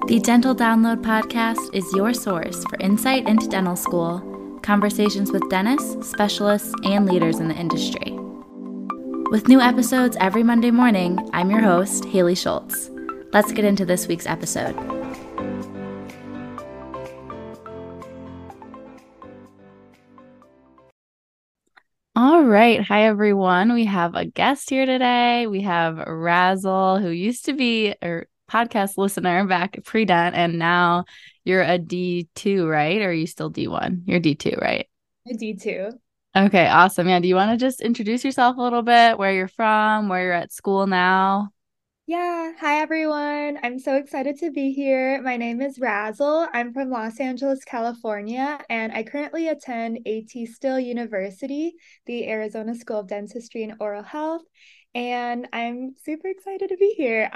The Dental Download podcast is your source for insight into dental school, conversations with dentists, specialists, and leaders in the industry. With new episodes every Monday morning, I'm your host, Haley Schultz. Let's get into this week's episode. All right. Hi, everyone. We have a guest here today. We have Razzle, who used to be a podcast listener back pre-dent, and now you're a D2, right? Or are you still D1? You're D2, right? A D2. Okay, awesome. Yeah. Do you want to just introduce yourself a little bit, where you're from, where you're at school now? Yeah, hi everyone. I'm so excited to be here. My name is Razzle. I'm from Los Angeles, California, and I currently attend AT Still University, the Arizona School of Dentistry and Oral Health, and I'm super excited to be here.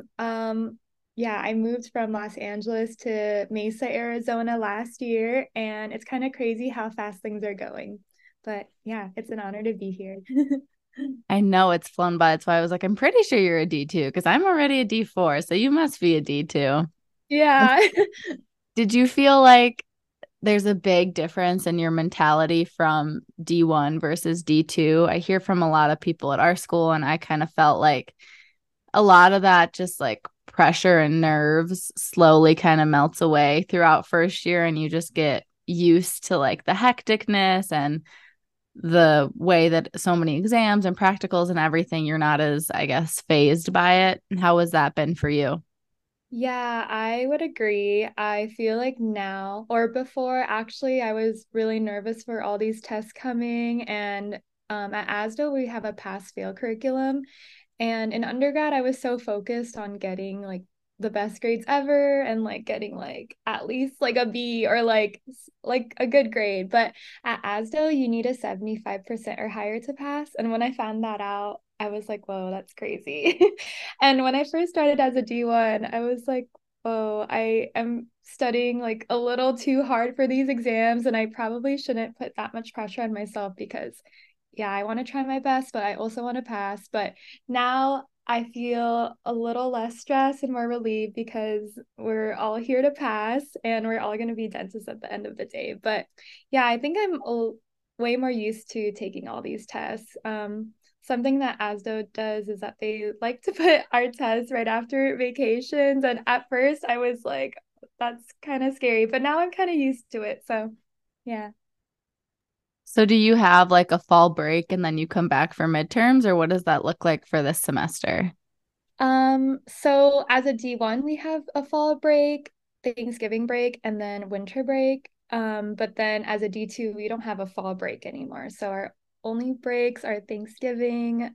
I moved from Los Angeles to Mesa, Arizona last year, and it's kind of crazy how fast things are going. But yeah, it's an honor to be here. I know it's flown by. That's why I was like, I'm pretty sure you're a D2 because I'm already a D4. So you must be a D2. Yeah. Did you feel like there's a big difference in your mentality from D1 versus D2? I hear from a lot of people at our school, and I kind of felt like a lot of that just like pressure and nerves slowly kind of melts away throughout first year, and you just get used to like the hecticness and the way that so many exams and practicals and everything, you're not as, I guess, phased by it. How has that been for you? Yeah, I would agree. I feel like now or before, actually, I was really nervous for all these tests coming. And at ASDO, we have a pass fail curriculum. And in undergrad, I was so focused on getting like the best grades ever and like getting like at least like a B or like a good grade. But at ASDO, you need a 75% or higher to pass. And when I found that out, I was like, whoa, that's crazy. And when I first started as a D1, I was like, oh, I am studying like a little too hard for these exams, and I probably shouldn't put that much pressure on myself because yeah, I want to try my best, but I also want to pass. But now I feel a little less stressed and more relieved because we're all here to pass and we're all going to be dentists at the end of the day. But yeah, I think way more used to taking all these tests. Something that ASDO does is that they like to put our tests right after vacations. And at first I was like, that's kind of scary, but now I'm kind of used to it. So yeah. So do you have like a fall break and then you come back for midterms, or what does that look like for this semester? So as a D1, we have a fall break, Thanksgiving break, and then winter break. But then as a D2, we don't have a fall break anymore. So our only breaks are Thanksgiving,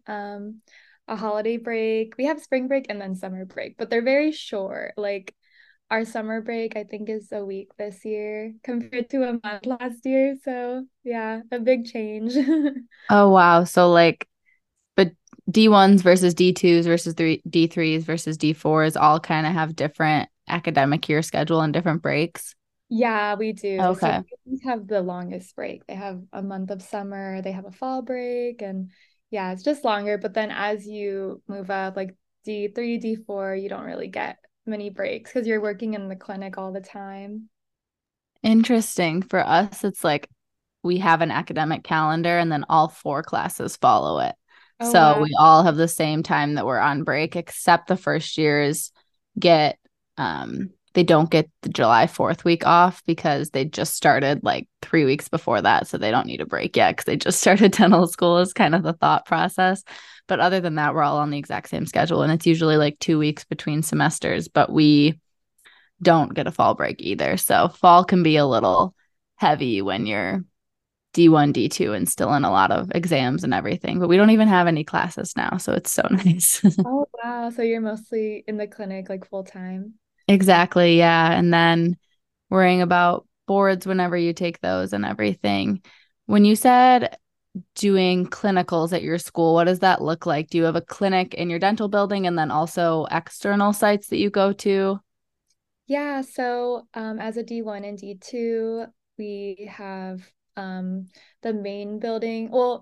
a holiday break. We have spring break and then summer break, but they're very short. Like our summer break, I think, is a week this year compared to a month last year. So yeah, a big change. Oh, wow. So like, but D1s versus D2s versus D3s versus D4s all kind of have different academic year schedule and different breaks. Yeah, we do. So Okay. we have the longest break. They have a month of summer, they have a fall break, and yeah, it's just longer. But then as you move up, like D3, D4, you don't really get many breaks because you're working in the clinic all the time. Interesting. For us, it's like we have an academic calendar and then all four classes follow it. Oh, So wow. we all have the same time that we're on break, except the first years get they don't get the July 4th week off because they just started like 3 weeks before that. So they don't need a break yet because they just started dental school is kind of the thought process. But other than that, we're all on the exact same schedule. And it's usually like 2 weeks between semesters, but we don't get a fall break either. So fall can be a little heavy when you're D1, D2, and still in a lot of exams and everything. But we don't even have any classes now. So it's so nice. Oh, wow. So you're mostly in the clinic like full time. Exactly. Yeah. And then worrying about boards whenever you take those and everything. When you said doing clinicals at your school, what does that look like? Do you have a clinic in your dental building and then also external sites that you go to? Yeah, so as a D1 and D2, we have the main building. Well,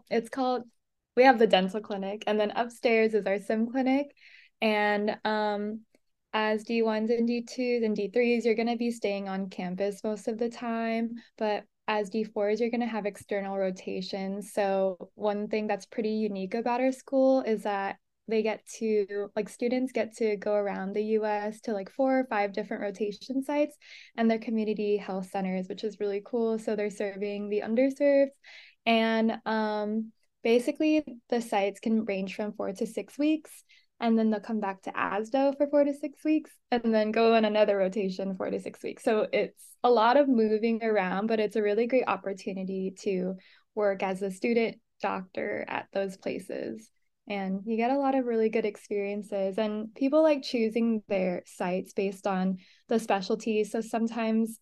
we have the dental clinic, and then upstairs is our sim clinic. And as D1s and D2s and D3s, you're going to be staying on campus most of the time, but as D4s, you're going to have external rotations. So one thing that's pretty unique about our school is that they get to, like, students get to go around the US to like 4 or 5 different rotation sites and their community health centers, which is really cool. So they're serving the underserved. And basically, the sites can range from 4 to 6 weeks, and then they'll come back to ASDO for 4 to 6 weeks and then go on another rotation 4 to 6 weeks. So it's a lot of moving around, but it's a really great opportunity to work as a student doctor at those places. And you get a lot of really good experiences, and people like choosing their sites based on the specialty. So sometimes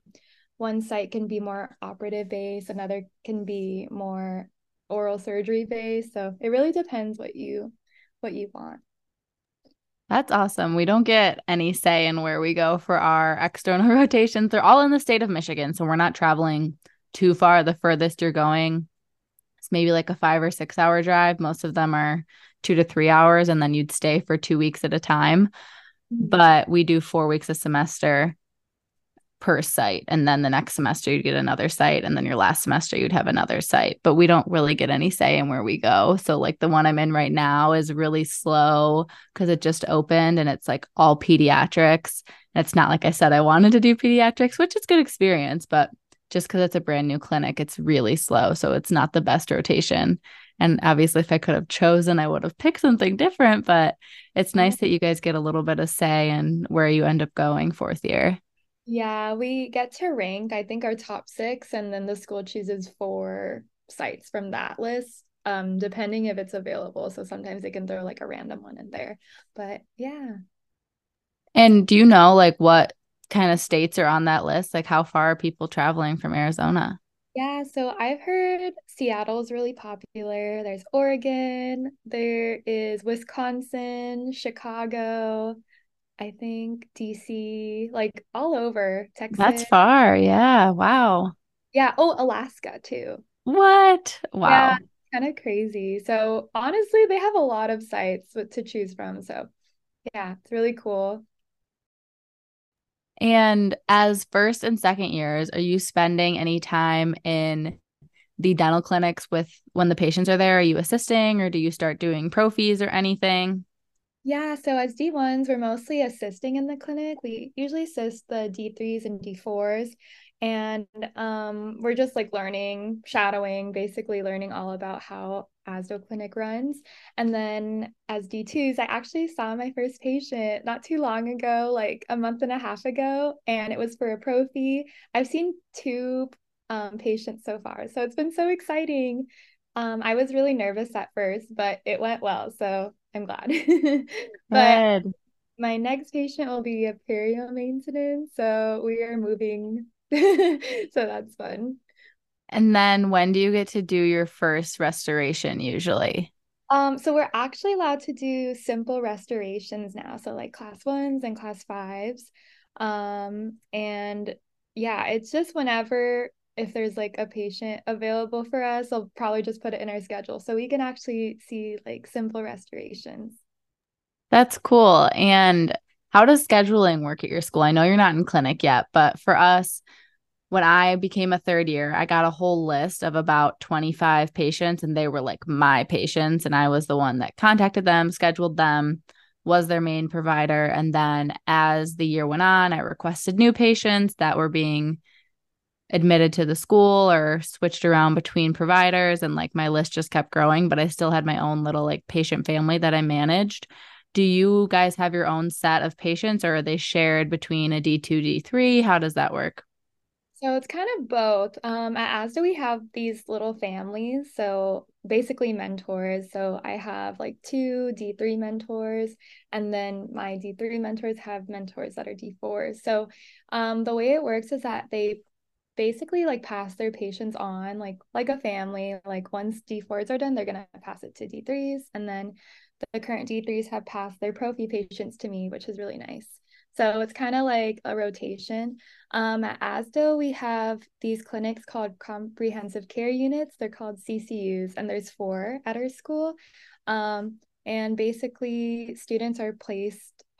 one site can be more operative based, another can be more oral surgery based. So it really depends what you want. That's awesome. We don't get any say in where we go for our external rotations. They're all in the state of Michigan, so we're not traveling too far. The furthest you're going is maybe like a 5 or 6 hour drive. Most of them are 2 to 3 hours, and then you'd stay for 2 weeks at a time. But we do 4 weeks a semester per site. And then the next semester you'd get another site. And then your last semester you'd have another site. But we don't really get any say in where we go. So like the one I'm in right now is really slow because it just opened and it's like all pediatrics. And it's not like I said I wanted to do pediatrics, which is good experience, but just because it's a brand new clinic, it's really slow. So it's not the best rotation. And obviously, if I could have chosen, I would have picked something different. But it's nice that you guys get a little bit of say in where you end up going fourth year. Yeah, we get to rank, I think, our top 6, and then the school chooses 4 sites from that list, depending if it's available. So sometimes they can throw like a random one in there. But yeah. And do you know like what kind of states are on that list? Like how far are people traveling from Arizona? Yeah, so I've heard Seattle's really popular. There's Oregon, there is Wisconsin, Chicago, I think DC, like all over That's Texas. far. Yeah. Wow. Yeah, oh, Alaska too. What? Yeah, Wow. kind of crazy. So honestly, they have a lot of sites to choose from. So yeah, it's really cool. And as first and second years, are you spending any time in the dental clinics with when the patients are there? Are you assisting or do you start doing prophies or anything? Yeah, so as D1s, we're mostly assisting in the clinic. We usually assist the D3s and D4s. And we're just like learning, shadowing, basically learning all about how ASDO Clinic runs. And then as D2s, I actually saw my first patient not too long ago, like a month and a half ago, and it was for a prophy. I've seen 2 patients so far, so it's been so exciting. I was really nervous at first, but it went well, so I'm glad. But Good. my next patient will be a perio maintenance, so we are moving. So that's fun. And then when do you get to do your first restoration usually? So we're actually allowed to do simple restorations now, so like class 1s and class 5s. And yeah, it's just whenever if there's like a patient available for us, I'll probably just put it in our schedule so we can actually see like simple restorations. That's cool. And how does scheduling work at your school? I know you're not in clinic yet, but for us, when I became a third year, I got a whole list of about 25 patients, and they were like my patients. And I was the one that contacted them, scheduled them, was their main provider. And then as the year went on, I requested new patients that were being admitted to the school or switched around between providers. And like my list just kept growing, but I still had my own little like patient family that I managed. Do you guys have your own set of patients or are they shared between a D2, D3? How does that work? So it's kind of both. At ASDA, we have these little families, so basically mentors. So I have like 2 D3 mentors, and then my D3 mentors have mentors that are D4s. So the way it works is that they basically like pass their patients on like a family. Like once D4s are done, they're gonna pass it to D3s, and then the current D3s have passed their prophy patients to me, which is really nice. So it's kind of like a rotation. At ASDO, we have these clinics called comprehensive care units. They're called CCUs, and there's 4 at our school. And basically, students are placed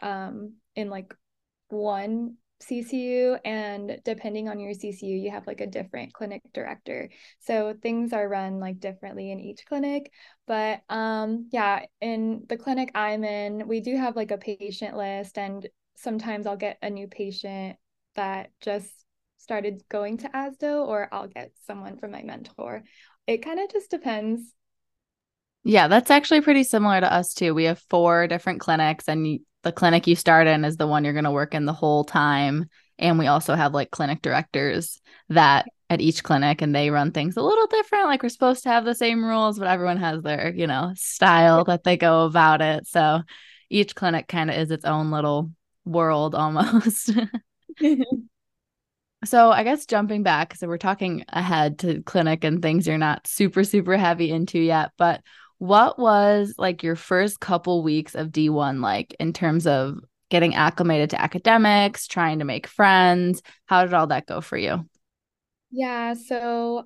in like one CCU, and depending on your CCU, you have like a different clinic director. So things are run like differently in each clinic. But yeah, in the clinic I'm in, we do have like a patient list, and sometimes I'll get a new patient that just started going to ASDO, or I'll get someone from my mentor. It kind of just depends. Yeah, that's actually pretty similar to us too. We have four different clinics, and the clinic you start in is the one you're going to work in the whole time. And we also have like clinic directors that at each clinic, and they run things a little different. Like we're supposed to have the same rules, but everyone has their, style that they go about it. So each clinic kind of is its own little world almost. So I guess jumping back, so we're talking ahead to clinic and things you're not super, super heavy into yet, but what was like your first couple weeks of D1 like in terms of getting acclimated to academics, trying to make friends? How did all that go for you? Yeah, so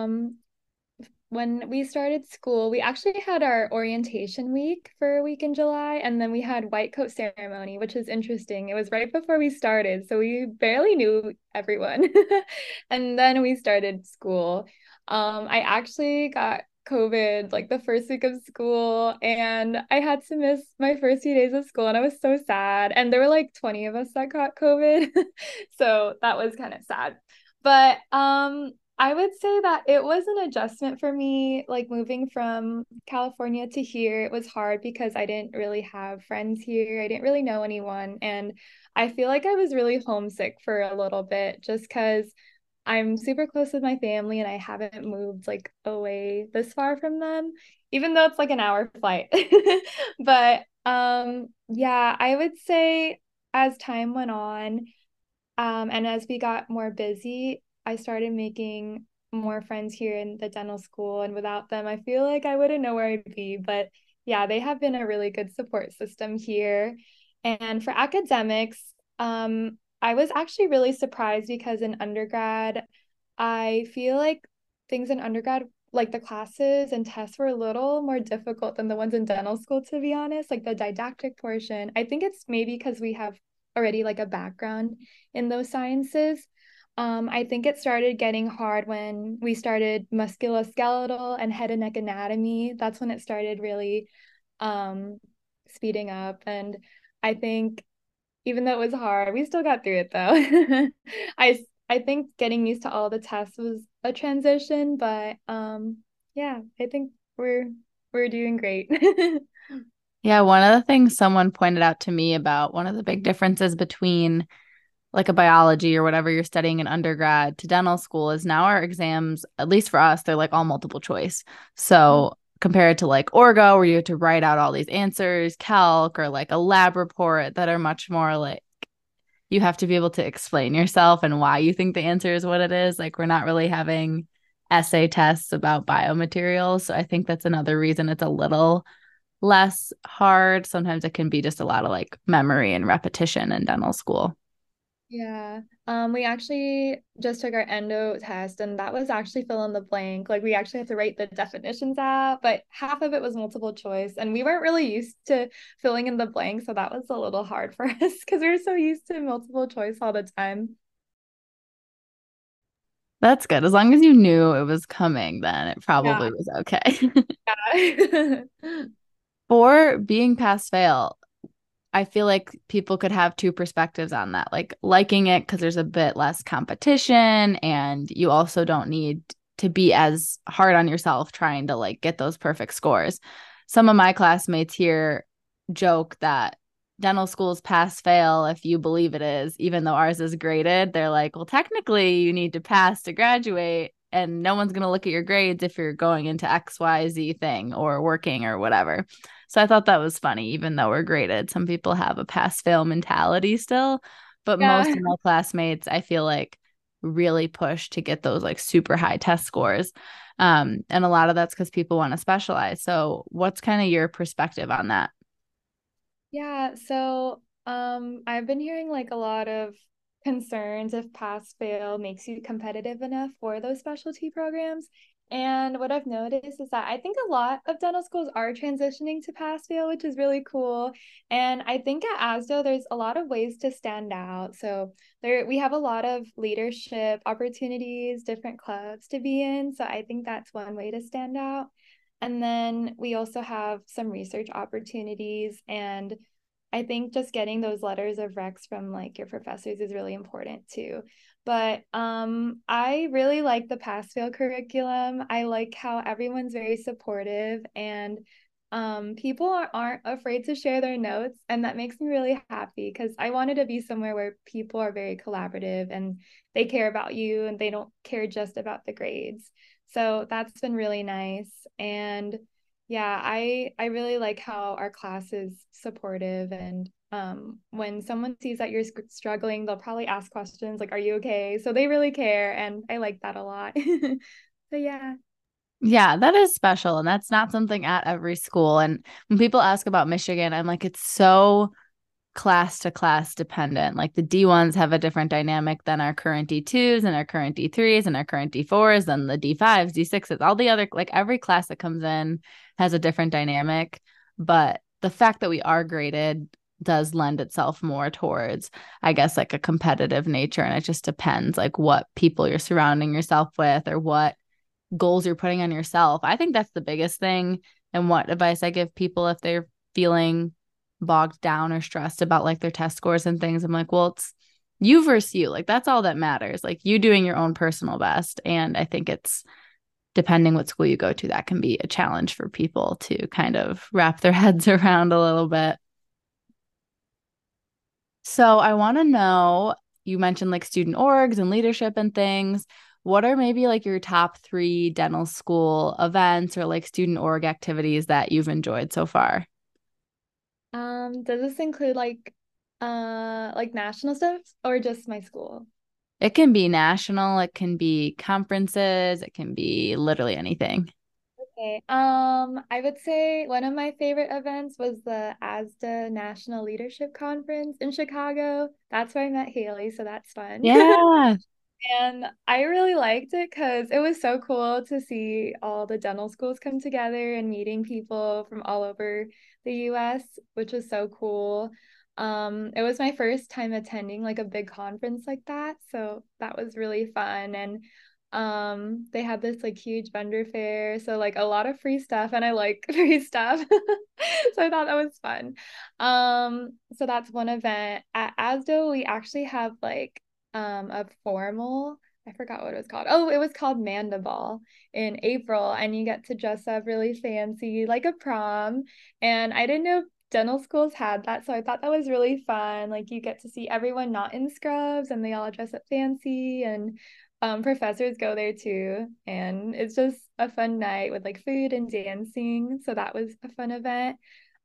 when we started school, we actually had our orientation week for a week in July, and then we had white coat ceremony, which is interesting. It was right before we started, so we barely knew everyone. And then we started school. I actually got COVID like the first week of school, and I had to miss my first few days of school, and I was so sad. And there were like 20 of us that got COVID. So that was kind of sad. But I would say that it was an adjustment for me, like moving from California to here. It was hard because I didn't really have friends here. I didn't really know anyone. And I feel like I was really homesick for a little bit just because I'm super close with my family and I haven't moved like away this far from them, even though it's like an hour flight. But yeah, I would say as time went on, and as we got more busy, I started making more friends here in the dental school. And without them, I feel like I wouldn't know where I'd be. But yeah, they have been a really good support system here. And for academics, I was actually really surprised because in undergrad, I feel like things in undergrad, like the classes and tests, were a little more difficult than the ones in dental school, to be honest. Like the didactic portion, I think it's maybe because we have already like a background in those sciences. I think it started getting hard when we started musculoskeletal and head and neck anatomy. That's when it started really um, speeding up. And I think even though it was hard, we still got through it though. I think getting used to all the tests was a transition, but yeah, I think we're doing great. Yeah, one of the things someone pointed out to me about one of the big differences between like a biology or whatever you're studying in undergrad to dental school is now our exams, at least for us, they're like all multiple choice. So compared to like orgo, where you have to write out all these answers, calc, or like a lab report that are much more like you have to be able to explain yourself and why you think the answer is what it is. Like we're not really having essay tests about biomaterials. So I think that's another reason it's a little less hard. Sometimes it can be just a lot of like memory and repetition in dental school. Yeah. We actually just took our endo test, and that was actually fill in the blank. Like we actually had to write the definitions out, but half of it was multiple choice. And we weren't really used to filling in the blank, so that was a little hard for us because we were so used to multiple choice all the time. That's good. As long as you knew it was coming, then it Yeah. probably was okay. Yeah. For being pass fail, I feel like people could have two perspectives on that. Like liking it because there's a bit less competition and you also don't need to be as hard on yourself trying to like get those perfect scores. Some of my classmates here joke that dental schools pass fail if you believe it is, even though ours is graded. They're like, well, technically you need to pass to graduate. And no one's going to look at your grades if you're going into XYZ thing or working or whatever. So I thought that was funny, even though we're graded. Some people have a pass fail mentality still, but most Yeah. of my classmates, I feel like really push to get those like super high test scores. And a lot of that's because people want to specialize. So what's kind of your perspective on that? Yeah, so I've been hearing like a lot of concerns if pass fail makes you competitive enough for those specialty programs. And what I've noticed is that I think a lot of dental schools are transitioning to pass fail, which is really cool. And I think at ASDO, there's a lot of ways to stand out. So there we have a lot of leadership opportunities, different clubs to be in. So I think that's one way to stand out. And then we also have some research opportunities. And I think just getting those letters of recs from like your professors is really important too. But I really like the pass fail curriculum. I like how everyone's very supportive and people aren't afraid to share their notes. And that makes me really happy because I wanted to be somewhere where people are very collaborative and they care about you and they don't care just about the grades. So that's been really nice. And yeah, I really like how our class is supportive and when someone sees that you're struggling, they'll probably ask questions like, "Are you okay?" So they really care, and I like that a lot. So yeah. Yeah, that is special. And that's not something at every school. And when people ask about Michigan, I'm like, it's so class to class dependent. Like the D1s have a different dynamic than our current D2s and our current D3s and our current D4s and the D5s, D6s, all the other, like every class that comes in has a different dynamic. But the fact that we are graded does lend itself more towards, I guess, like a competitive nature. And it just depends like what people you're surrounding yourself with or what goals you're putting on yourself. I think that's the biggest thing. And what advice I give people if they're feeling bogged down or stressed about like their test scores and things. I'm like, well, it's you versus you. Like that's all that matters. Like you doing your own personal best. And I think it's depending what school you go to, that can be a challenge for people to kind of wrap their heads around a little bit. So I want to know, you mentioned like student orgs and leadership and things. What are maybe like your top three dental school events or like student org activities that you've enjoyed so far? Does this include like national stuff or just my school? It can be national, it can be conferences, it can be literally anything. Okay. I would say one of my favorite events was the ASDA National Leadership Conference in Chicago. That's where I met Haley, so that's fun. Yeah. And I really liked it because it was so cool to see all the dental schools come together and meeting people from all over the US, which was so cool. It was my first time attending like a big conference like that, so that was really fun. And they had this like huge vendor fair, so like a lot of free stuff, and I like free stuff. So I thought that was fun. So that's one event. At ASDO, we actually have like a formal, I forgot what it was called. Oh, it was called Mandiball in April, and you get to dress up really fancy, like a prom. And I didn't know dental schools had that, so I thought that was really fun. Like you get to see everyone not in scrubs, and they all dress up fancy, and professors go there too. And it's just a fun night with like food and dancing. So that was a fun event.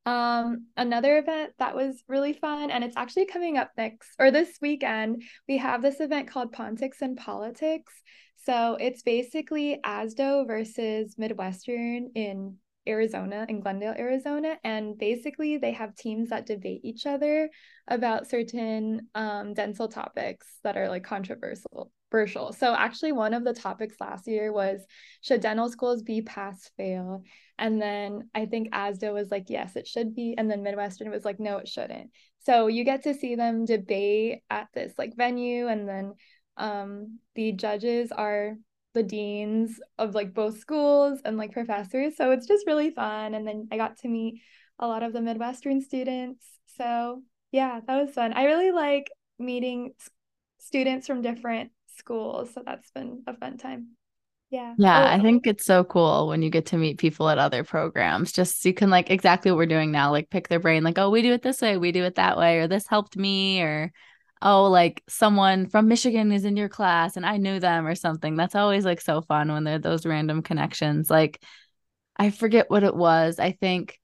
Another event that was really fun, and it's actually coming up next or this weekend, we have this event called Pontics and Politics. So it's basically ASDO versus Midwestern in Arizona, in Glendale, Arizona. And basically, they have teams that debate each other about certain dental topics that are like controversial. So actually, one of the topics last year was, should dental schools be pass fail? And then I think ASDA was like, yes, it should be. And then Midwestern was like, no, it shouldn't. So you get to see them debate at this like venue. And then the judges are the deans of like both schools and like professors. So it's just really fun. And then I got to meet a lot of the Midwestern students. So yeah, that was fun. I really like meeting students from different schools. So that's been a fun time. Yeah. Yeah, Oh, I think it's so cool when you get to meet people at other programs. Just you can like exactly what we're doing now, like pick their brain, like, oh, we do it this way, we do it that way, or this helped me, or oh, like someone from Michigan is in your class and I knew them or something. That's always like so fun when there are those random connections. Like I forget what it was. I think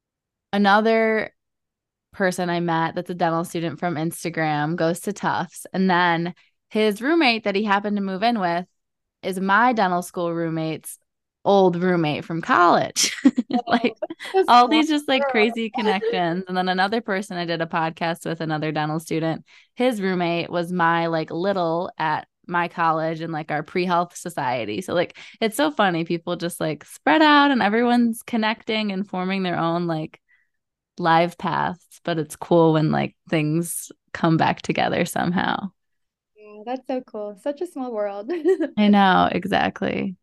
another person I met that's a dental student from Instagram goes to Tufts. And then his roommate that he happened to move in with is my dental school roommate's old roommate from college. Like so all small these just like world. crazy connections. And then another person I did a podcast with, another dental student, his roommate was my like little at my college and like our pre-health society. So like it's so funny. People just like spread out and everyone's connecting and forming their own like live paths, but it's cool when like things come back together somehow. Yeah, that's so cool. Such a small world. I know, exactly.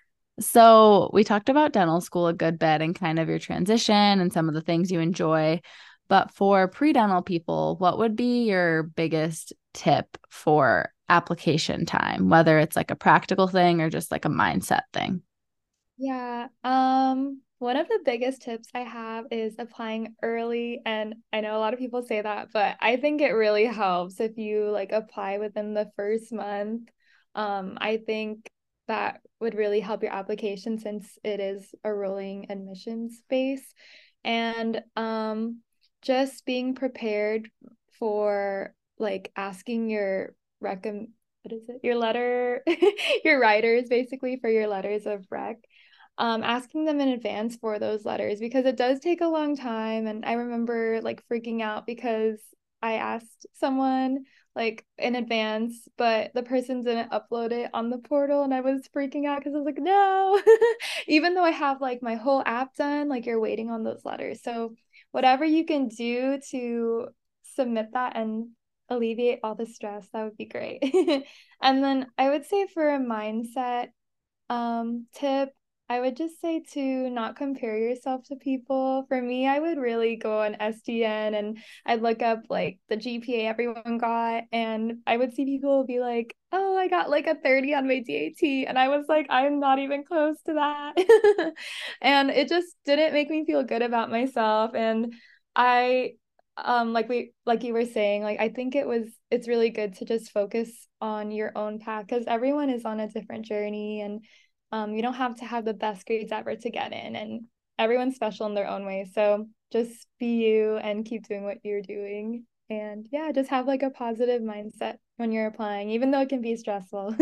So we talked about dental school a good bit and kind of your transition and some of the things you enjoy. But for pre-dental people, what would be your biggest tip for application time, whether it's like a practical thing or just like a mindset thing? Yeah, one of the biggest tips I have is applying early, and I know a lot of people say that, but I think it really helps if you like apply within the first month. I think that would really help your application since it is a rolling admissions space. And just being prepared for like asking your what is it? Your letter, your writers basically for your letters of rec, asking them in advance for those letters because it does take a long time. And I remember like freaking out because I asked someone like in advance, but the person didn't upload it on the portal, and I was freaking out because I was like, no, even though I have like my whole app done, like you're waiting on those letters. So whatever you can do to submit that and alleviate all the stress, that would be great. And then I would say for a mindset tip, I would just say to not compare yourself to people. For me, I would really go on SDN and I'd look up like the GPA everyone got, and I would see people be like, "Oh, I got like a 30 on my DAT." And I was like, "I'm not even close to that." And it just didn't make me feel good about myself. And I like you were saying, like I think it's really good to just focus on your own path because everyone is on a different journey, and you don't have to have the best grades ever to get in, and everyone's special in their own way. So just be you and keep doing what you're doing. And yeah, just have like a positive mindset when you're applying, even though it can be stressful.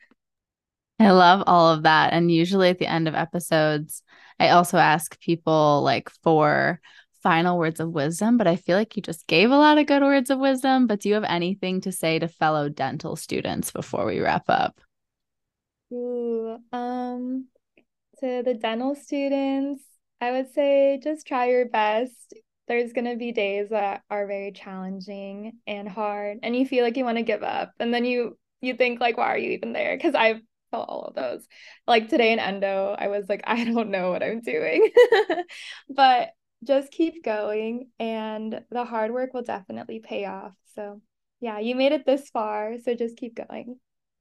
I love all of that. And usually at the end of episodes, I also ask people like for final words of wisdom, but I feel like you just gave a lot of good words of wisdom. But do you have anything to say to fellow dental students before we wrap up? Ooh, to the dental students, I would say just try your best. There's going to be days that are very challenging and hard, and you feel like you want to give up. And then you think like, why are you even there? Because I've felt all of those. Like today in endo, I was like, I don't know what I'm doing. But just keep going, and the hard work will definitely pay off. So, yeah, you made it this far, so just keep going.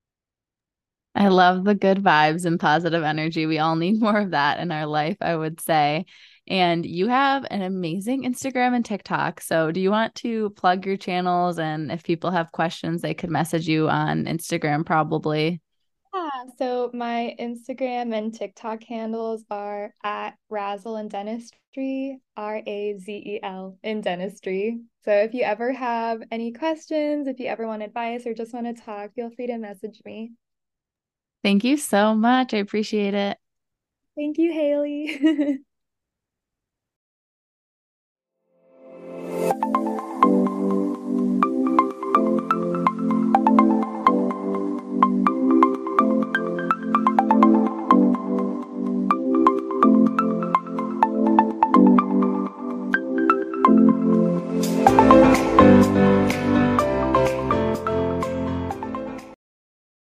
I love the good vibes and positive energy. We all need more of that in our life, I would say. And you have an amazing Instagram and TikTok. So, do you want to plug your channels? And if people have questions, they could message you on Instagram, probably. Yeah, so my Instagram and TikTok handles are at Razzle in Dentistry, RAZEL in Dentistry. So if you ever have any questions, if you ever want advice or just want to talk, feel free to message me. Thank you so much. I appreciate it. Thank you, Haley.